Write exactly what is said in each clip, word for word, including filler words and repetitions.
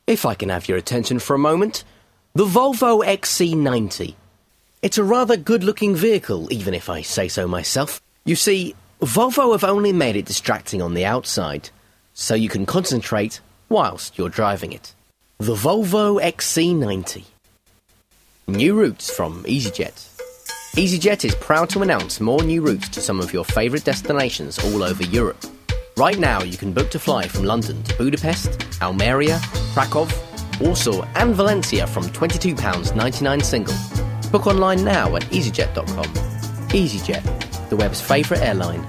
If I can have your attention for a moment, the Volvo X C ninety. It's a rather good-looking vehicle, even if I say so myself. You see, Volvo have only made it distracting on the outside, so you can concentrate whilst you're driving it. The Volvo X C ninety. New routes from EasyJet. EasyJet is proud to announce more new routes to some of your favourite destinations all over Europe. Right now you can book to fly from London to Budapest, Almeria, Krakow, Warsaw and Valencia from twenty-two pounds ninety-nine single. Book online now at easyjet dot com. EasyJet, the web's favourite airline.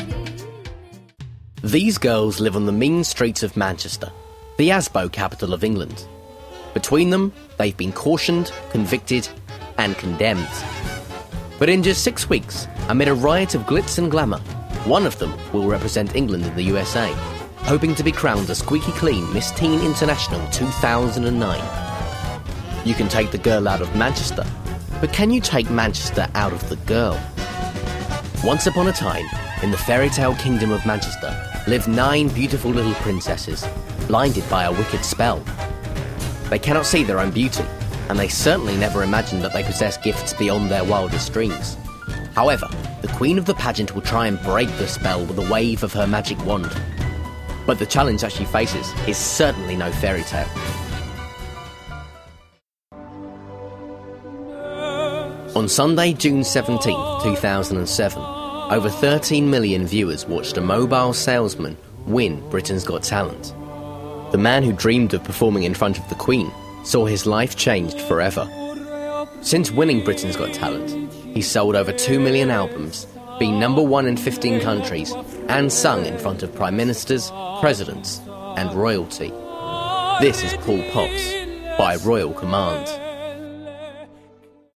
These girls live on the mean streets of Manchester, the ASBO capital of England. Between them, they've been cautioned, convicted and condemned. But in just six weeks, amid a riot of glitz and glamour, one of them will represent England in the U S A, hoping to be crowned a squeaky clean Miss Teen International two thousand nine. You can take the girl out of Manchester, but can you take Manchester out of the girl? Once upon a time, in the fairy tale kingdom of Manchester, lived nine beautiful little princesses, blinded by a wicked spell. They cannot see their own beauty, and they certainly never imagined that they possess gifts beyond their wildest dreams. However, the queen of the pageant will try and break the spell with a wave of her magic wand. But the challenge that she faces is certainly no fairy tale. On Sunday, June seventeenth, two thousand seven, over thirteen million viewers watched a mobile salesman win Britain's Got Talent. The man who dreamed of performing in front of the Queen saw his life changed forever. Since winning Britain's Got Talent, he's sold over two million albums, been number one in fifteen countries, and sung in front of prime ministers, presidents, and royalty. This is Paul Potts by Royal Command.